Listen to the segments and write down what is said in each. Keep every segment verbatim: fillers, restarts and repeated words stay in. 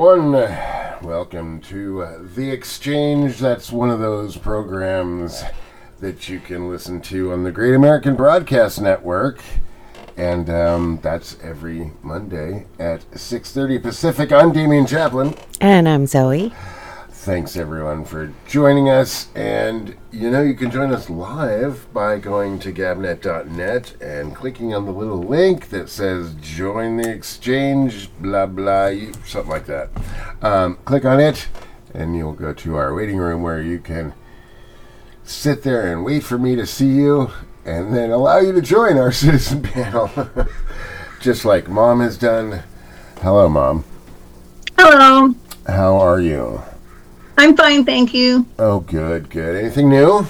everyone. Welcome to uh, The Exchange. That's one of those programs that you can listen to on the Great American Broadcast Network. And um, that's every Monday at six thirty Pacific. I'm Damian Chaplin. And I'm Zoe. Thanks, everyone, for joining us. And, you know, you can join us live by going to gabnet dot net and clicking on the little link that says Join the Exchange, blah, blah, you, something like that. Um, click on it, and you'll go to our waiting room where you can sit there and wait for me to see you and then allow you to join our citizen panel, just like Mom has done. Hello, Mom. Hello. How are you? I'm fine, thank you. Oh, good, good. Anything new?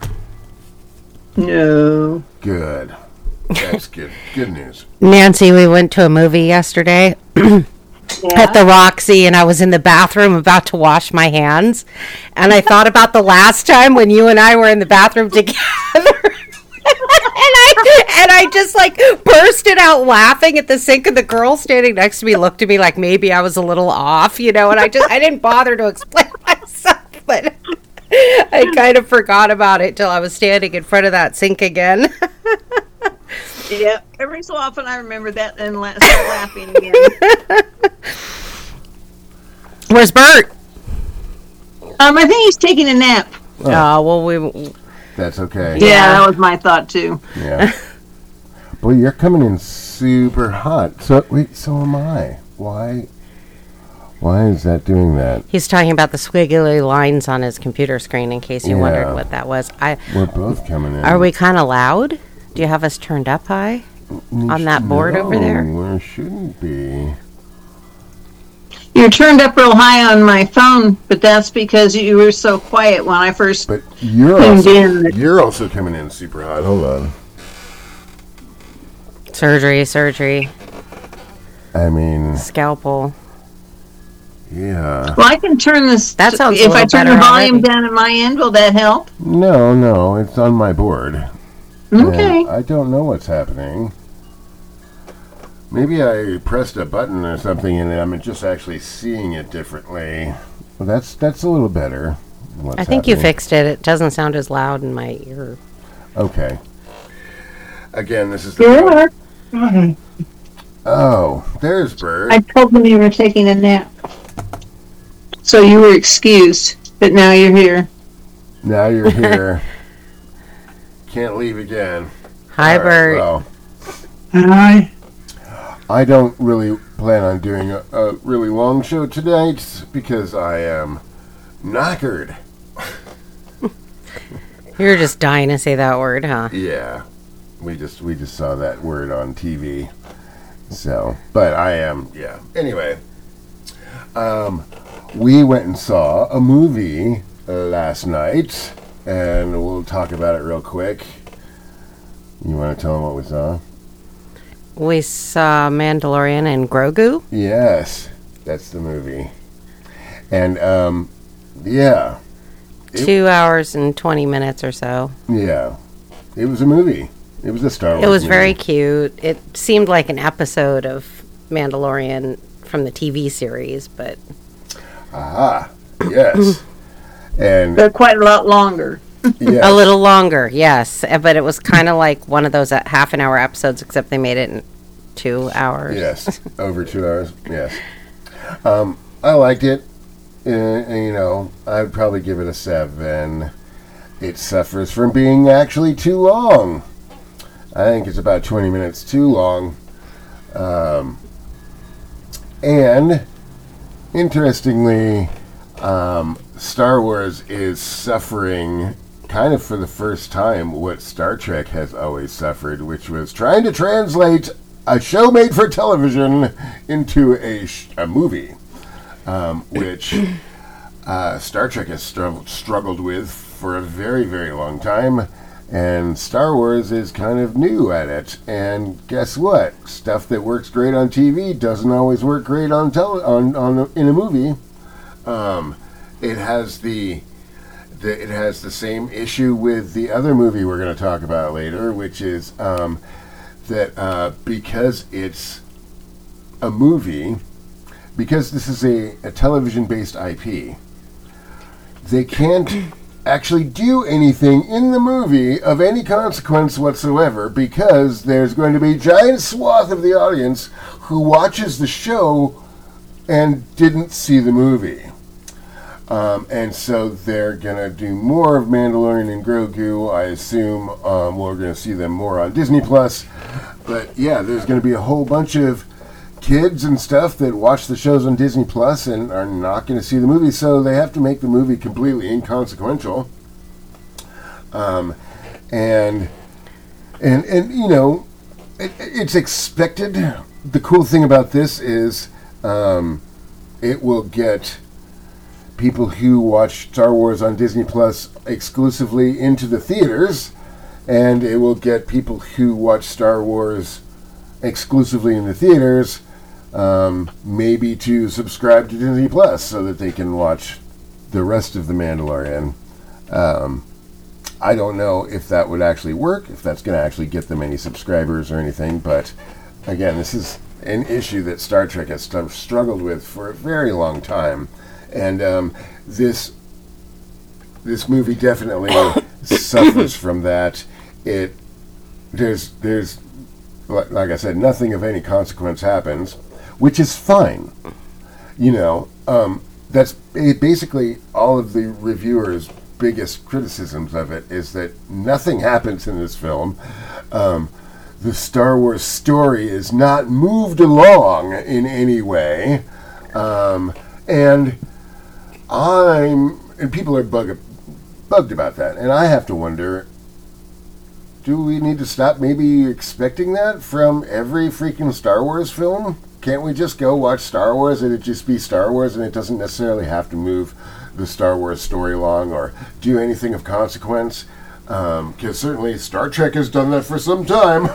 No. Good. That's good. Good news. Nancy, we went to a movie yesterday Yeah. at the Roxy, and I was in the bathroom about to wash my hands. And I thought about the last time when you and I were in the bathroom together. And I and I just like bursted out laughing at the sink, and the girl standing next to me looked at me like maybe I was a little off, you know, and I just I didn't bother to explain myself, but I kind of forgot about it till I was standing in front of that sink again. Yeah, every so often I remember that and la- start laughing again. Where's Bert? Um, I think he's taking a nap. Oh, uh, well, we... That's okay. Yeah, yeah, that was my thought, too. Yeah. Boy, you're coming in super hot. So, wait, so am I. Why? Why is that doing that? He's talking about the squiggly lines on his computer screen, in case you Yeah. wondered what that was. I. We're both coming in. Are we kind of loud? Do you have us turned up high on that board no, over there? There shouldn't be. You're turned up real high on my phone, but that's because you were so quiet when I first But you're tuned also, in. you're also coming in super hot. Hold on. Surgery, surgery, I mean, scalpel. yeah. Well, I can turn this. That sounds a If I little turn the better volume already. down at my end, will that help? No, no, it's on my board. Okay. And I don't know what's happening. Maybe I pressed a button or something and I'm just actually seeing it differently. Well, that's that's a little better. What's I think you happening. fixed it. It doesn't sound as loud in my ear. Okay. Again, this is the... You are. Mhm. Oh, there's Bird. I told them you were taking a nap. So you were excused, but now you're here. Now you're here. Can't leave again. Hi, All right, Bert. well, Hi. I don't really plan on doing a, a really long show tonight because I am knackered. You're just dying to say that word, huh? Yeah, we just we just saw that word on T V. So, but I am, yeah. Anyway, um, we went and saw a movie last night, and we'll talk about it real quick. You want to tell them what we saw? We saw Mandalorian and Grogu. Yes, that's the movie. And, um, yeah. It- Two hours and twenty minutes or so. Yeah. It was a movie. It was a Star Wars It was movie. very cute. It seemed like an episode of Mandalorian from the T V series, but Aha. Yes. And, But quite a lot longer. yes. a little longer, yes. Uh, But it was kind of like one of those uh, half an hour episodes, except they made it in two hours. Yes, over two hours. Yes, um, I liked it. Uh, you know, I'd probably give it a seven. It suffers from being actually too long. I think it's about twenty minutes too long. Um, and interestingly, um, Star Wars is suffering kind of for the first time what Star Trek has always suffered, which was trying to translate a show made for television into a, sh- a movie, um, which uh, Star Trek has stru- struggled with for a very, very long time, and Star Wars is kind of new at it. And guess what? Stuff that works great on T V doesn't always work great on tele- on, on in a movie. Um, it has the The, it has the same issue with the other movie we're going to talk about later, which is um, that uh, because it's a movie, because this is a, a television-based I P, they can't actually do anything in the movie of any consequence whatsoever, because there's going to be a giant swath of the audience who watches the show and didn't see the movie. Um, and so they're going to do more of Mandalorian and Grogu. I assume um, we're going to see them more on Disney Plus. But yeah, there's going to be a whole bunch of kids and stuff that watch the shows on Disney Plus and are not going to see the movie, so they have to make the movie completely inconsequential. Um, and, and, and, you know, it, it's expected. The cool thing about this is um, it will get people who watch Star Wars on Disney Plus exclusively into the theaters, and it will get people who watch Star Wars exclusively in the theaters um, maybe to subscribe to Disney Plus so that they can watch the rest of The Mandalorian. Um, I don't know if that would actually work, if that's going to actually get them any subscribers or anything, but again, this is an issue that Star Trek has st- struggled with for a very long time. And um, this this movie definitely suffers from that. It there's there's like I said, nothing of any consequence happens, which is fine. You know, um, that's basically all of the reviewers' biggest criticisms of it is that nothing happens in this film. Um, the Star Wars story is not moved along in any way, um, and I'm and people are bug, bugged about that, and I have to wonder, do we need to stop maybe expecting that from every freaking Star Wars film? Can't we just go watch Star Wars and it just be Star Wars and it doesn't necessarily have to move the Star Wars story along or do anything of consequence? Because um, certainly Star Trek has done that for some time.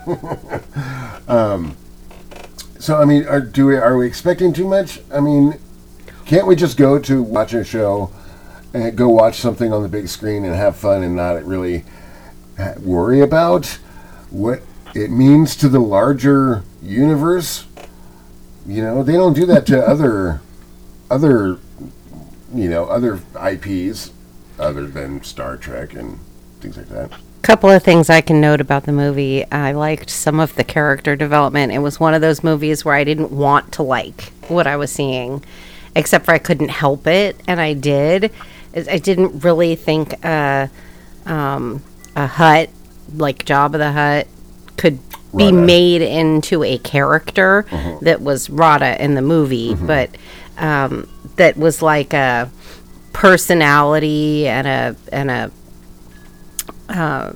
um, so, I mean, are, do we, are we expecting too much? I mean, can't we just go to watch a show and go watch something on the big screen and have fun and not really worry about what it means to the larger universe? You know, they don't do that to other, other, you know, other I Ps other than Star Trek and things like that. Couple of things I can note about the movie. I liked some of the character development. It was one of those movies where I didn't want to like what I was seeing, except for I couldn't help it, and I did. I didn't really think uh, um, a Hutt, like Jabba the Hutt, could be Rada. made into a character uh-huh. that was Rada in the movie, mm-hmm. but um, that was like a personality and a and a uh,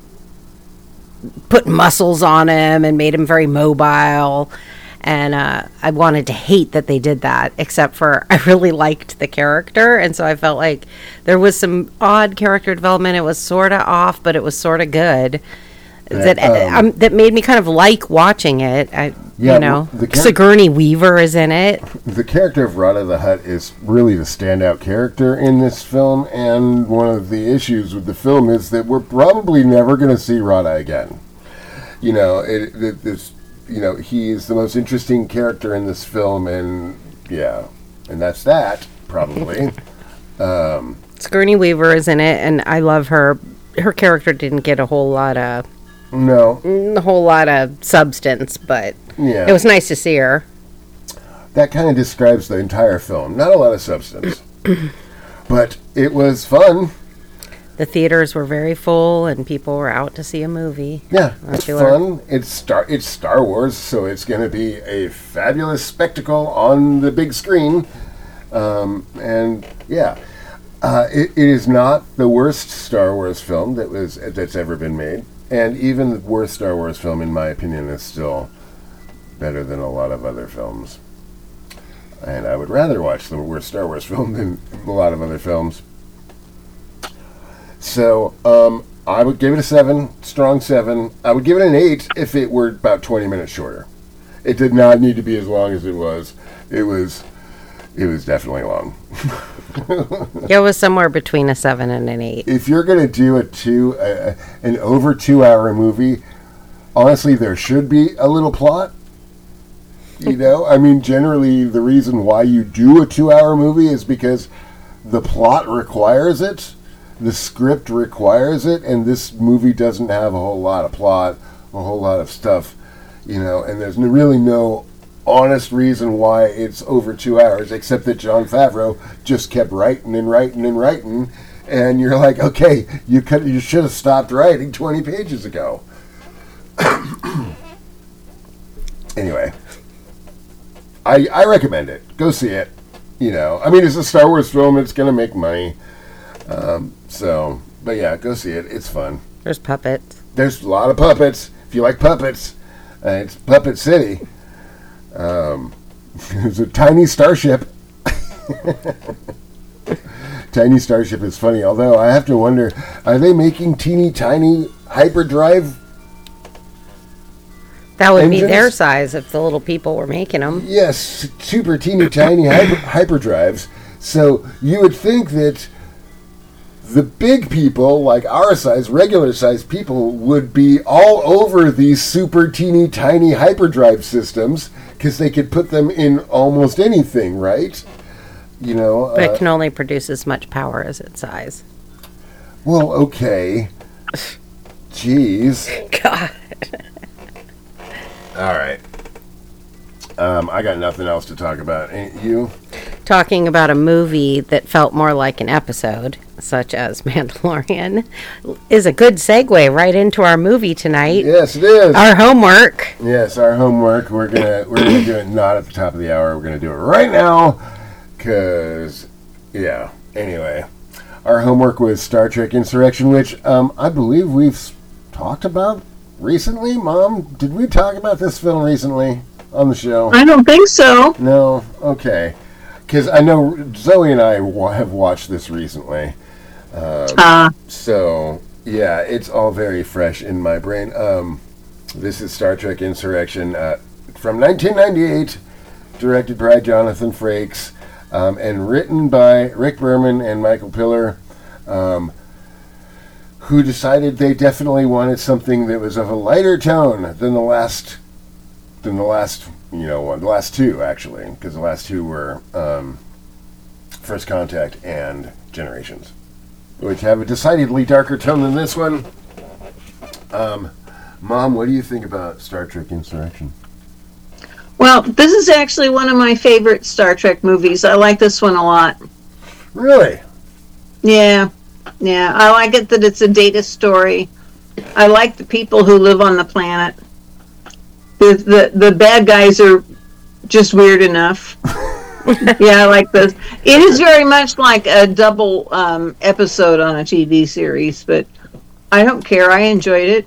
put muscles on him and made him very mobile. And uh, I wanted to hate that they did that, except for I really liked the character. And so I felt like there was some odd character development. It was sort of off, but it was sort of good. That that, um, um, that made me kind of like watching it. I, yeah, you know, the char- Sigourney Weaver is in it. The character of Rada the Hutt is really the standout character in this film. And one of the issues with the film is that we're probably never going to see Rada again. You know, it, it, this... You know, he's the most interesting character in this film, and yeah, and that's that, probably. um, Sigourney Weaver is in it, and I love her. Her character didn't get a whole lot of... No. A whole lot of substance, but yeah. It was nice to see her. That kind of describes the entire film. Not a lot of substance. But it was fun. The theaters were very full, and people were out to see a movie. Yeah, it's fun. It's Star, it's Star Wars, so it's going to be a fabulous spectacle on the big screen. Um, and yeah, uh, it, it is not the worst Star Wars film that was that's ever been made, and even the worst Star Wars film, in my opinion, is still better than a lot of other films. And I would rather watch the worst Star Wars film than a lot of other films. So, um, I would give it a seven, strong seven. I would give it an eight if it were about twenty minutes shorter. It did not need to be as long as it was. It was, it was definitely long. It was somewhere between a seven and an eight. If you're going to do a two, uh, an over two hour movie, honestly, there should be a little plot. You know, I mean, generally the reason why you do a two-hour movie is because the plot requires it, the script requires it, and this movie doesn't have a whole lot of plot, a whole lot of stuff, you know, and there's n- really no honest reason why it's over two hours, except that Jon Favreau just kept writing and writing and writing, and you're like, okay, you could, you should have stopped writing twenty pages ago. Anyway, I I recommend it. Go see it. You know, I mean, it's a Star Wars film. It's gonna make money. Um, so, but yeah, go see it. It's fun. There's puppets. There's a lot of puppets. If you like puppets, uh, it's Puppet City. Um, there's a tiny starship. Tiny starship is funny. Although I have to wonder, are they making teeny tiny hyperdrive? That would engines? be their size if the little people were making them. Yes, super teeny tiny hyper, hyperdrives. So you would think that the big people, like our size, regular size people, would be all over these super teeny tiny hyperdrive systems because they could put them in almost anything, right? You know. But uh, it can only produce as much power as its size. Well, okay. Jeez. God. All right. Um, I got nothing else to talk about. Ain't you? Talking about a movie that felt more like an episode, such as Mandalorian, is a good segue right into our movie tonight. Yes, it is. Our homework. Yes, our homework. We're gonna we're gonna do it not at the top of the hour. We're gonna do it right now, cause yeah. Anyway, our homework was Star Trek Insurrection, which um, I believe we've s- talked about recently. Mom, did we talk about this film recently on the show? I don't think so. No. Okay. Because I know Zoe and I wa- have watched this recently. Um, Uh, So, yeah, it's all very fresh in my brain. Um, this is Star Trek Insurrection uh, from nineteen ninety-eight, directed by Jonathan Frakes, um, and written by Rick Berman and Michael Piller, um, who decided they definitely wanted something that was of a lighter tone than the last, than the last, you know, one, the last two, actually, because the last two were um, First Contact and Generations, which have a decidedly darker tone than this one. Um, Mom, what do you think about Star Trek Insurrection? well, this is actually one of my favorite Star Trek movies. I like this one a lot. Really? Yeah, yeah. I like it that it's a data story. I like the people who live on the planet. The the, the bad guys are just weird enough. Yeah, I like this. It is very much like a double um, episode on a T V series, but I don't care. I enjoyed it.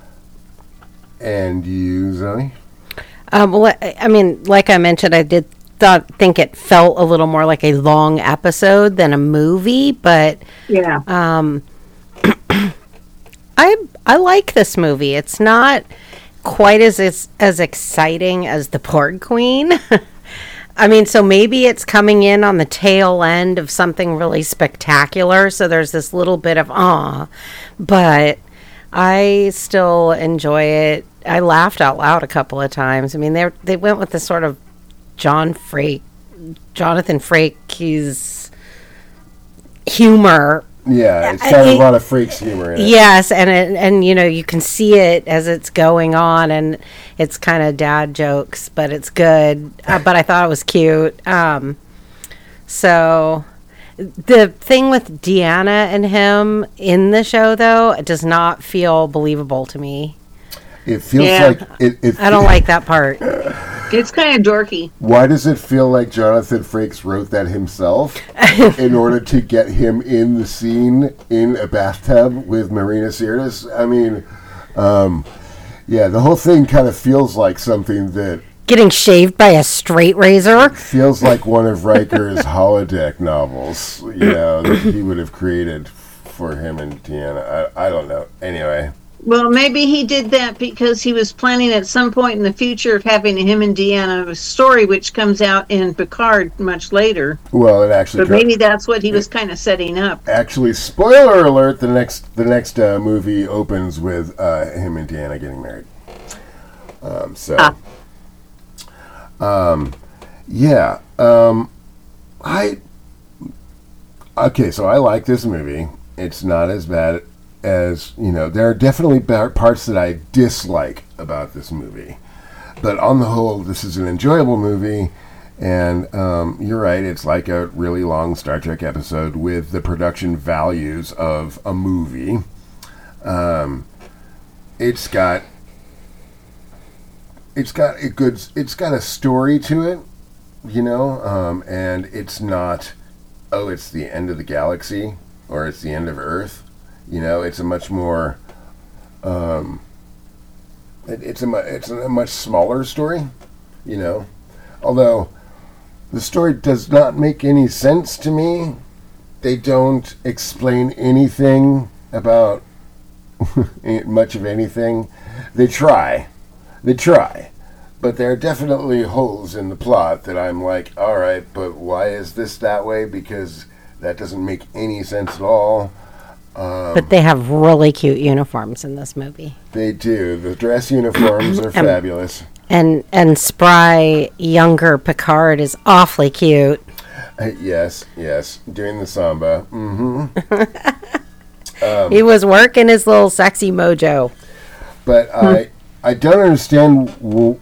And you, Zoe? Um, well, I I mean, like I mentioned, I did thought think it felt a little more like a long episode than a movie, but Yeah. um, I I like this movie. It's not quite as as, as exciting as the Porg Queen. I mean, so maybe it's coming in on the tail end of something really spectacular. So there's this little bit of awe, but I still enjoy it. I laughed out loud a couple of times. I mean, they they went with this sort of John Frake, Jonathan Frakes humor. Yeah, it's I- got a I- lot of Frakes humor in it. Yes, and it, and you know you can see it as it's going on, and it's kind of dad jokes, but it's good. Uh, but I thought it was cute. Um, so the thing with Deanna and him in the show, though, it does not feel believable to me. It feels Yeah. like it, it. I don't like that part. It's kind of dorky. Why does it feel like Jonathan Frakes wrote that himself in order to get him in the scene in a bathtub with Marina Sirtis? I mean, um, yeah, the whole thing kind of feels like something that Getting shaved by a straight razor. feels like one of Riker's holodeck novels, you know, that he would have created for him and Deanna. I, I don't know. Anyway. Well, maybe he did that because he was planning at some point in the future of having him and Deanna story, which comes out in Picard much later. Well, it actually But maybe that's what he was kind of setting up. actually, spoiler alert, the next the next uh, movie opens with uh, him and Deanna getting married. Um, so, Ah. Um, yeah. Um, I. Okay, so I like this movie. It's not as bad as, you know, there are definitely parts that I dislike about this movie. But on the whole, this is an enjoyable movie. And um, you're right, it's like a really long Star Trek episode with the production values of a movie. Um, it's got it's got a good it's got a story to it, you know, um, and it's not, oh, it's the end of the galaxy or it's the end of Earth. You know, it's a much more um, it, it's a mu- it's a much smaller story, you know, although the story does not make any sense to me. They don't explain anything about much of anything. They try. They try. But there are definitely holes in the plot that I'm like, all right, but why is this that way? Because that doesn't make any sense at all. Um, but they have really cute uniforms in this movie. They do. The dress uniforms are fabulous. And and spry younger Picard is awfully cute. Uh, yes, yes, doing the samba. Mm-hmm. um, he was working his little sexy mojo. But hmm. I I don't understand w-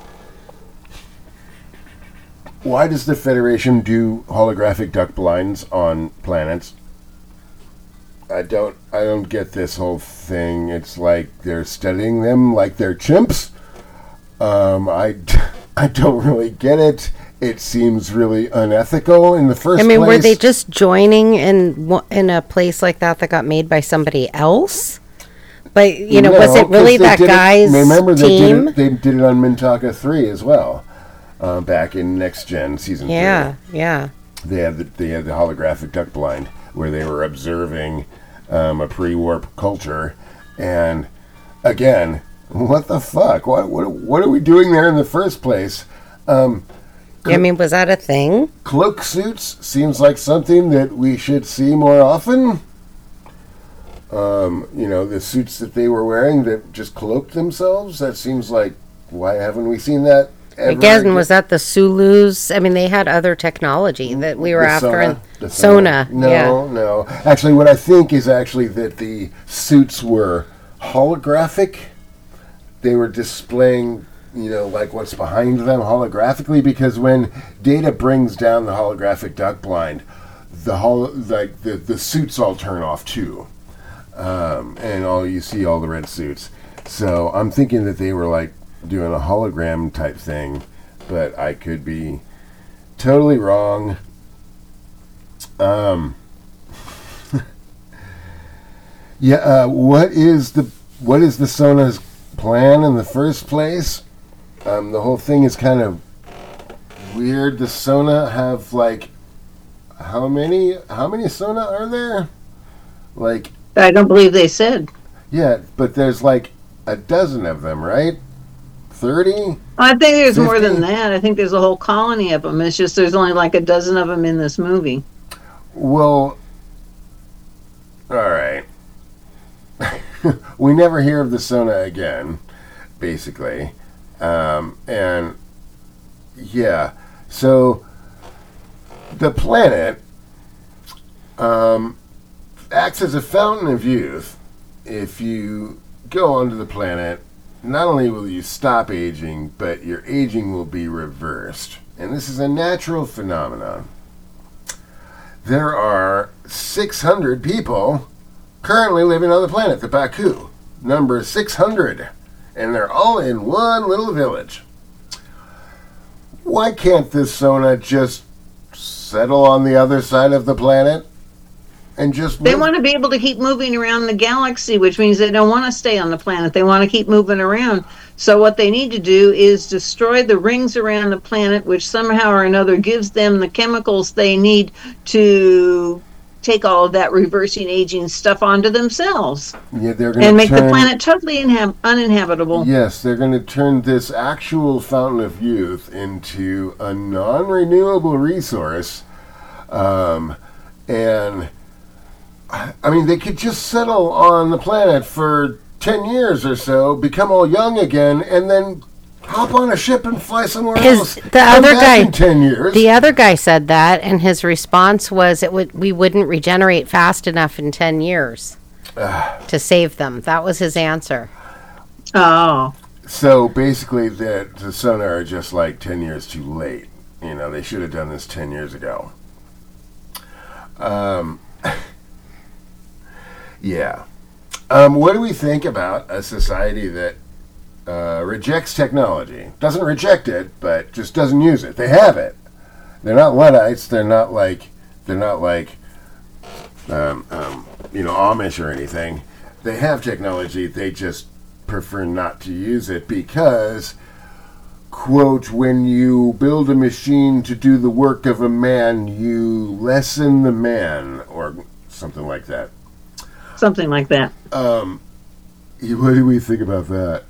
why does the Federation do holographic duck blinds on planets? I don't I don't get this whole thing. It's like they're studying them like they're chimps. Um, I, I don't really get it. It seems really unethical in the first place. I mean, place. were they just joining in in a place like that that got made by somebody else? But, you know, no, was it really that guy's it, remember team? They did, it, they did it on Mintaka three as well, uh, back in Next Gen season yeah, three. Yeah, yeah. They had the, they had the holographic duck blind where they were observing um, a pre-warp culture, and again, what the fuck? What what what are we doing there in the first place? Um, I mean, was that a thing? Cloak suits seems like something that we should see more often. Um, you know, the suits that they were wearing that just cloaked themselves. That seems like, why haven't we seen that ever? Again, was that the Sulus? I mean, they had other technology that we were the after. Sona, in the Sona. Sona. No, yeah. no. Actually, what I think is actually that the suits were holographic. They were displaying, you know, like what's behind them holographically, because when Data brings down the holographic duck blind, the hol- like the, the suits all turn off too, um, and all you see all the red suits. So I'm thinking that they were like doing a hologram type thing, but I could be totally wrong. Um, yeah. Uh, what is the what is the Sona's plan in the first place? Um, the whole thing is kind of weird. The Sona have like how many? How many Sona are there? Like I don't believe they said. Yeah, but there's like a dozen of them, right? Thirty. I think there's fifty? more than that. I think there's a whole colony of them. It's just there's only like a dozen of them in this movie. Well, all right. We never hear of the Sona again, basically. Um, and, yeah. So, the planet um, acts as a fountain of youth. If you go onto the planet, not only will you stop aging, but your aging will be reversed. And this is a natural phenomenon. There are six hundred people currently living on the planet, the Baku. Number six hundred. And they're all in one little village. Why can't this Sona just settle on the other side of the planet and just They move? want to be able to keep moving around the galaxy, which means they don't want to stay on the planet. They want to keep moving around. So what they need to do is destroy the rings around the planet, which somehow or another gives them the chemicals they need to take all of that reversing aging stuff onto themselves. Yeah, they're gonna and make turn, the planet totally inhab- uninhabitable. Yes, they're going to turn this actual fountain of youth into a non-renewable resource. Um, and, I mean, they could just settle on the planet for ten years or so, become all young again, and then hop on a ship and fly somewhere His- else. the Come other back guy- in ten years. The other guy said that, and his response was, "It would we wouldn't regenerate fast enough in ten years to save them." That was his answer. Oh. So basically, the, the sonar are just like ten years too late. You know, they should have done this ten years ago. Um, yeah. Um, what do we think about a society that uh, rejects technology? Doesn't reject it, but just doesn't use it. They have it. They're not Luddites. They're not like they're not like um, um, you know Amish or anything. They have technology. They just prefer not to use it because, quote, when you build a machine to do the work of a man, you lessen the man, or something like that. Something like that. Um, what do we think about that?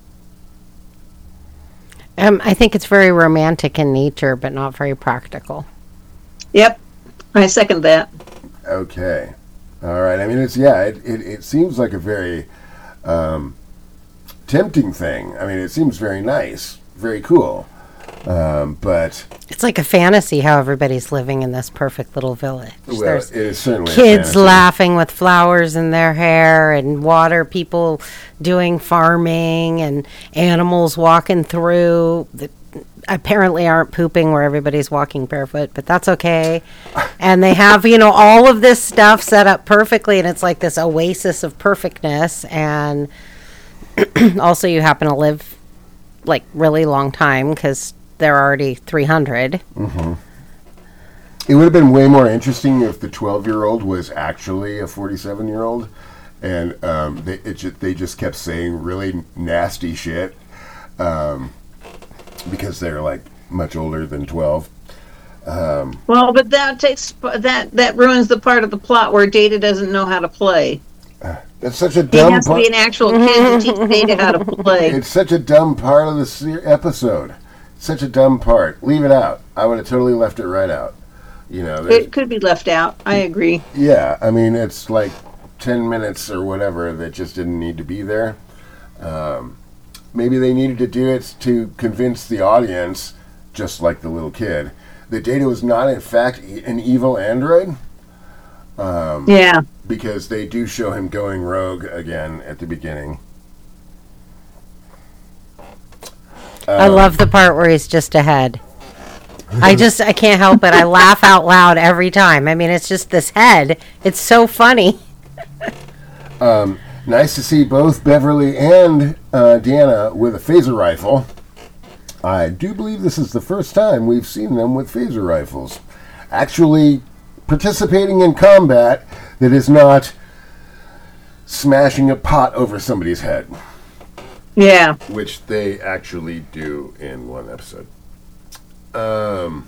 Um, I think it's very romantic in nature, but not very practical. Yep. I second that. Okay. All right. I mean, it's, yeah, it, it, it seems like a very um, tempting thing. I mean, it seems very nice, very cool. Um, but It's like a fantasy how everybody's living in this perfect little village. well, There's it is certainly a kids fantasy. laughing with flowers in their hair and water, people doing farming and animals walking through that apparently aren't pooping where everybody's walking barefoot, but that's okay. And they have, you know, all of this stuff set up perfectly, and it's like this oasis of perfectness. And also you happen to live like really long time because they're already three hundred. Mm-hmm. It would have been way more interesting if the twelve-year-old was actually a forty-seven-year-old, and um, they it ju- they just kept saying really nasty shit um, because they're like much older than twelve. Um, Well, but that takes that that ruins the part of the plot where Data doesn't know how to play. that's such a He dumb. has to part. be an actual kid to teach Data how to play. It's such a dumb part of the se- episode. Such a dumb part. Leave it out. I would have totally left it right out. You know. there's- It could be left out. I agree. Yeah, I mean, it's like ten minutes or whatever that just didn't need to be there. Um, maybe they needed to do it to convince the audience, just like the little kid, that Data was not, in fact, e- an evil android. Um, Yeah. because they do show him going rogue again at the beginning. I Um, love the part where he's just ahead. I just, I can't help it. I laugh out loud every time. I mean, it's just this head. It's so funny. Um, nice to see both Beverly and uh, Deanna with a phaser rifle. I do believe this is the first time we've seen them with phaser rifles. Actually participating in combat that is not smashing a pot over somebody's head, Yeah. which they actually do in one episode. Um,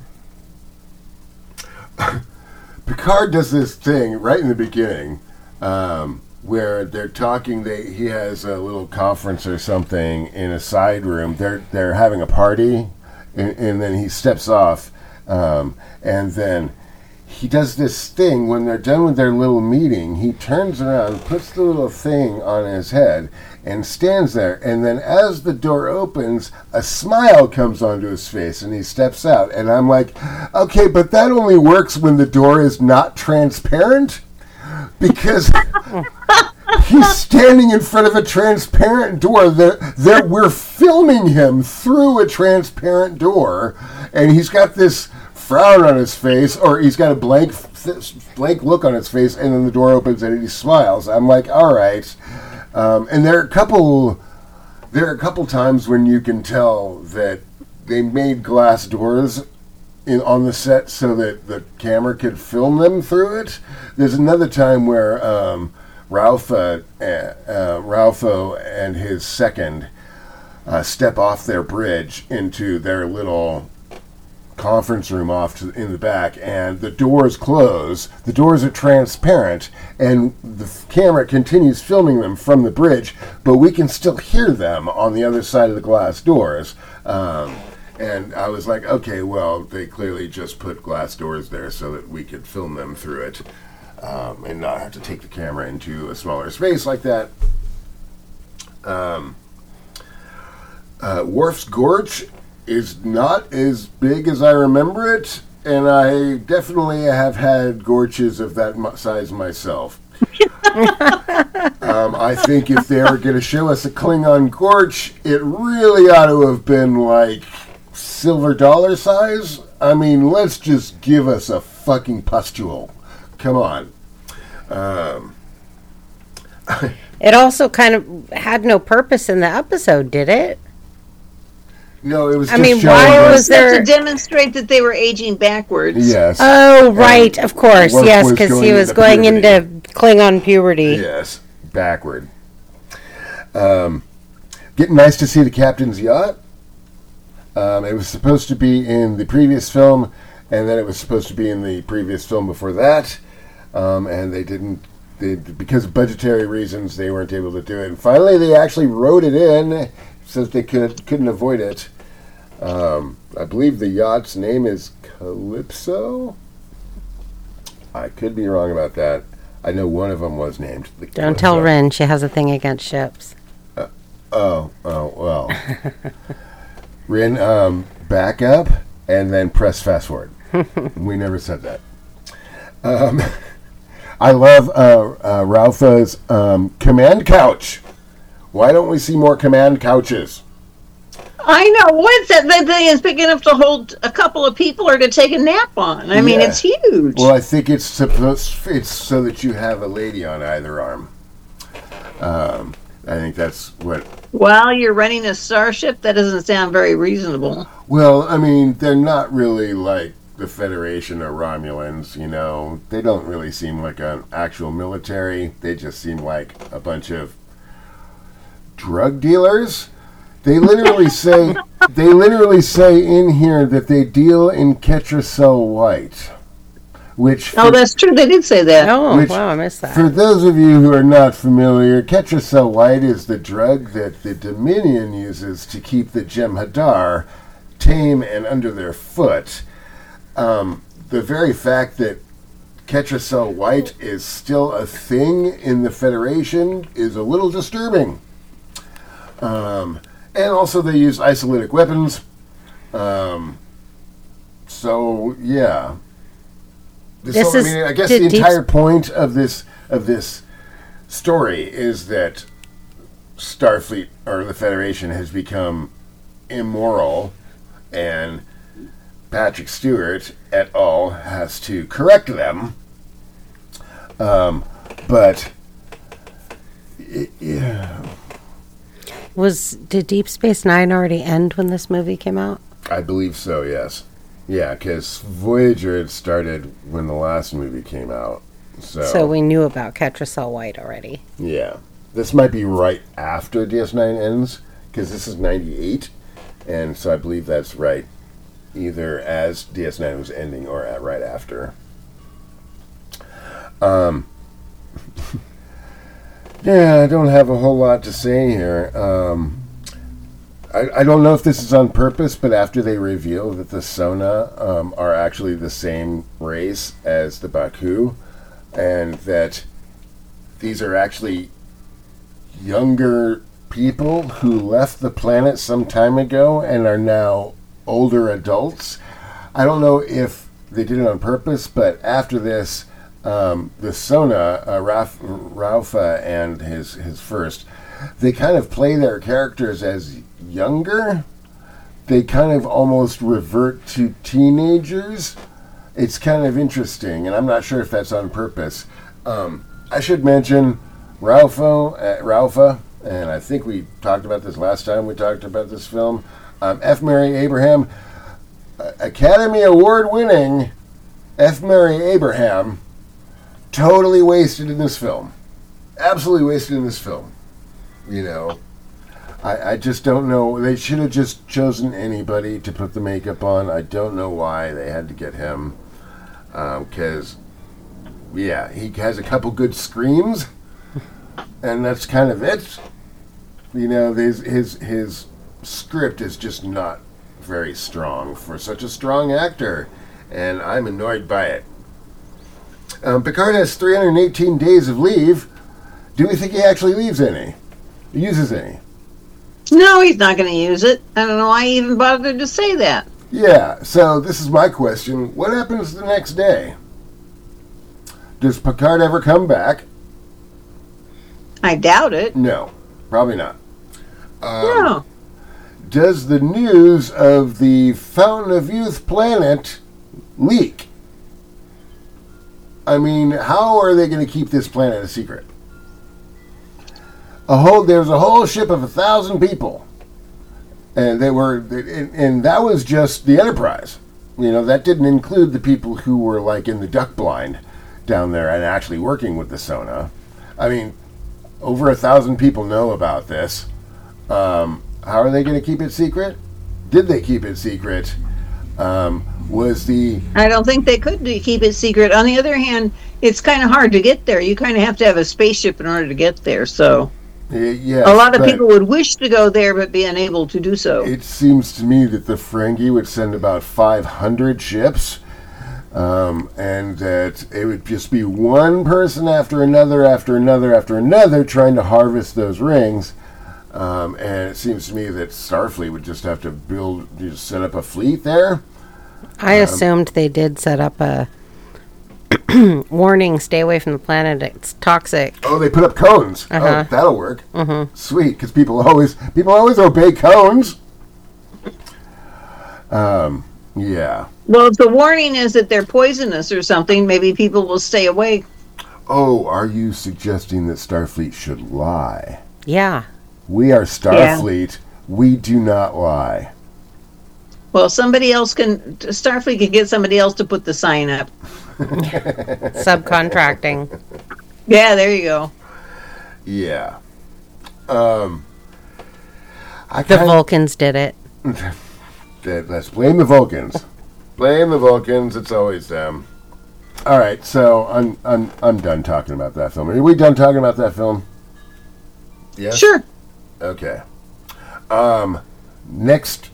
Picard does this thing right in the beginning um, where they're talking. They he has a little conference or something in a side room. They're they're having a party, and, and then he steps off, um, and then he does this thing when they're done with their little meeting. He turns around, puts the little thing on his head, and stands there. And then as the door opens, a smile comes onto his face, and he steps out. And I'm like, okay, but that only works when the door is not transparent, because he's standing in front of a transparent door. There, there, we're filming him through a transparent door, and he's got this frown on his face, or he's got a blank blank look on his face, and then the door opens and he smiles. I'm like, all right. Um, and there are a couple there are a couple times when you can tell that they made glass doors in on the set so that the camera could film them through it. There's another time where um, Ralph uh, uh, Ralpho and his second uh, step off their bridge into their little conference room off to, in the back, and the doors close. The doors are transparent, and the f- camera continues filming them from the bridge, but we can still hear them on the other side of the glass doors. Um, and I was like, okay, well, they clearly just put glass doors there so that we could film them through it, um, and not have to take the camera into a smaller space like that. Um, Uh, Worf's Gorge is not as big as I remember it, and I definitely have had gorges of that mu- size myself. um, I think if they were going to show us a Klingon gorge, it really ought to have been like silver dollar size. I mean, let's just give us a fucking pustule. Come on. Um, It also kind of had no purpose in the episode, did it? no, it was I just mean, showing why us- was there- to demonstrate that they were aging backwards. Yes. Oh, right, of course, Worf yes, was because going he was into going puberty. into Klingon puberty. Yes, backward. Um, getting nice to see the captain's yacht. Um, it was supposed to be in the previous film, and then it was supposed to be in the previous film before that, um, and they didn't. They, because of budgetary reasons, they weren't able to do it. And finally, they actually wrote it in so that they could, couldn't avoid it. Um, I believe the yacht's name is Calypso. I could be wrong about that. I know one of them was named. The Don't tell Calypso. Rin, she has a thing against ships. Oh, oh, well. Rin, um, back up and then press fast forward. We never said that. Um, I love uh, uh, Ralpha's um, command couch. Why don't we see more command couches? I know. What's that? That thing is big enough to hold a couple of people or to take a nap on. I mean, Yeah. it's huge. Well, I think it's supposed it's so that you have a lady on either arm. Um, I think that's what. While you're running a starship, that doesn't sound very reasonable. Well, I mean, they're not really like the Federation or Romulans, you know. They don't really seem like an actual military. They just seem like a bunch of drug dealers. They literally say they literally say in here that they deal in Ketracel White, which Oh, that's true. They did say that. Oh, Which- wow, I missed that. for those of you who are not familiar, Ketracel White is the drug that the Dominion uses to keep the Jem'Hadar tame and under their foot. Um, the very fact that Ketracel White is still a thing in the Federation is a little disturbing. Um, and also they use isolytic weapons. Um, so, yeah. This so, is I mean, I guess the the deep- entire point of this of this story is that Starfleet or the Federation has become immoral, and Patrick Stewart et al. Has to correct them. Um, but it, yeah, Was did Deep Space Nine already end when this movie came out? I believe so. Yes, yeah, because Voyager had started when the last movie came out. So, So we knew about Ketracel White already. yeah, this might be right after D S nine ends because this is ninety-eight, and so I believe that's right, either as D S nine was ending or at right after. Um. Yeah, I don't have a whole lot to say here. Um, I, I don't know if this is on purpose, but after they reveal that the Sona um, are actually the same race as the Baku, and that these are actually younger people who left the planet some time ago and are now older adults. I don't know if they did it on purpose, but after this, um, the Sona, uh, Raf, Ralpha and his, his first, they kind of play their characters as younger. They kind of almost revert to teenagers. It's kind of interesting, and I'm not sure if that's on purpose. Um, I should mention Ralpho, uh, Ralpha, and I think we talked about this last time we talked about this film. Um, F. Murray Abraham, uh, Academy Award winning F. Murray Abraham, totally wasted in this film. Absolutely wasted in this film. You know, I, I just don't know. They should have just chosen anybody to put the makeup on. I don't know why they had to get him. Because, um, yeah, he has a couple good screams, and that's kind of it. You know, his, his, his script is just not very strong for such a strong actor, and I'm annoyed by it. Um, Picard has three hundred eighteen days of leave. Do we think he actually leaves any? Uses any? No, he's not going to use it. I don't know why he even bothered to say that. Yeah, so this is my question. What happens the next day? Does Picard ever come back? I doubt it. No, probably not. Um, No. Does the news of the Fountain of Youth planet leak? I mean, how are they going to keep this planet a secret? A whole there's a whole ship of a thousand people, and they were, and, and that was just the Enterprise. You know, that didn't include the people who were like in the duck blind down there and actually working with the Sona. I mean, over a thousand people know about this. Um, how are they going to keep it secret? Did they keep it secret? Um, was the I don't think they could do- keep it secret. On the other hand, it's kind of hard to get there. You kind of have to have a spaceship in order to get there. So uh, yes, a lot of but people would wish to go there, but be unable to do so. it seems to me that the Ferengi would send about five hundred ships, um, and that it would just be one person after another, after another, after another, trying to harvest those rings. Um, and it seems to me that Starfleet would just have to build, just set up a fleet there. I assumed they did set up a warning, stay away from the planet, it's toxic. Oh, they put up cones. Uh-huh. Oh, that'll work. Mm-hmm. Sweet, because people always people always obey cones. Um, yeah. Well, if the warning is that they're poisonous or something, maybe people will stay away. Oh, are you suggesting that Starfleet should lie? Yeah. We are Starfleet. We do not lie. Well, somebody else can, Starfleet can get somebody else to put the sign up. Subcontracting. Yeah, there you go. Yeah. Um. I The kinda- Vulcans did it. That- Let's blame the Vulcans. Blame the Vulcans. It's always them. All right, so I'm I'm I'm done talking about that film. Are we done talking about that film? Yes. Sure. Okay. Um. Next.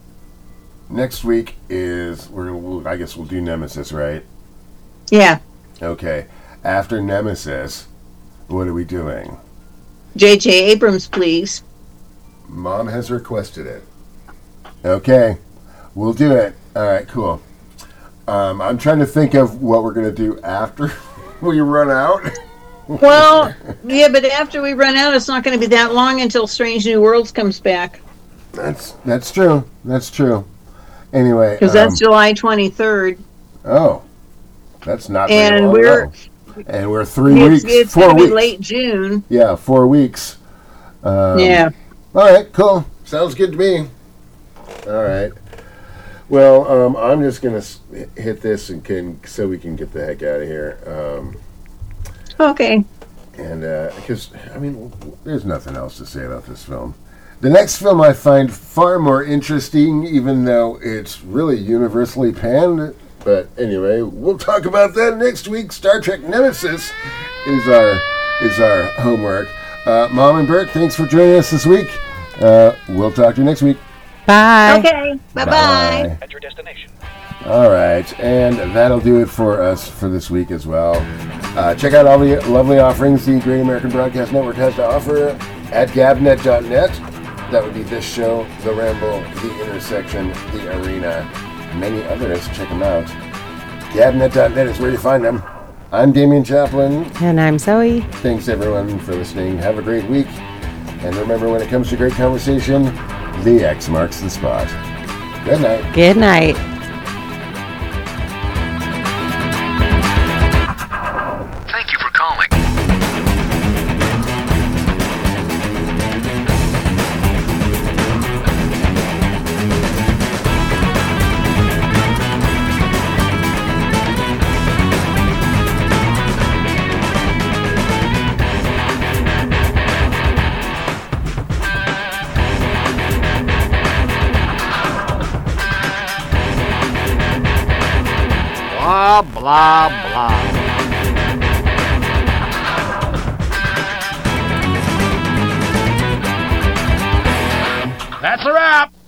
Next week is we're. We'll, I guess we'll do Nemesis, right? Yeah. Okay. After Nemesis, what are we doing? J J. Abrams, please. Mom has requested it. Okay, we'll do it. All right, cool. Um, I'm trying to think of what we're gonna do after we run out. Well, yeah, but after we run out, it's not going to be that long until Strange New Worlds comes back. That's that's true. That's true. Anyway, Because um, that's July twenty-third. oh, that's not very And long we're- ago. And we're three It's, weeks, it's four going to weeks. be late June. Yeah, four weeks. Um, Yeah. All right, cool. Sounds good to me. All right. Well, um, I'm just gonna s- hit this and can so we can get the heck out of here. Um, Okay. and because I mean, w- w- there's nothing else to say about this film. The next film I find far more interesting, even though it's really universally panned. But anyway, we'll talk about that next week. Star Trek Nemesis is our is our homework. Uh, Mom and Bert, thanks for joining us this week. Uh, we'll talk to you next week. Bye. Okay. Bye-bye. At your destination. All right, and that'll do it for us for this week as well. Uh, check out all the lovely offerings the Great American Broadcast Network has to offer at gabnet dot net. That would be this show, The Ramble, The Intersection, The Arena, many others. Check them out. gabnet dot net is where you find them. I'm Damian Chaplin. And I'm Zoe. Thanks, everyone, for listening. Have a great week. And remember, when it comes to great conversation, the X marks the spot. Good night. Good night. Thank you for calling. Blah, blah, blah. That's a wrap.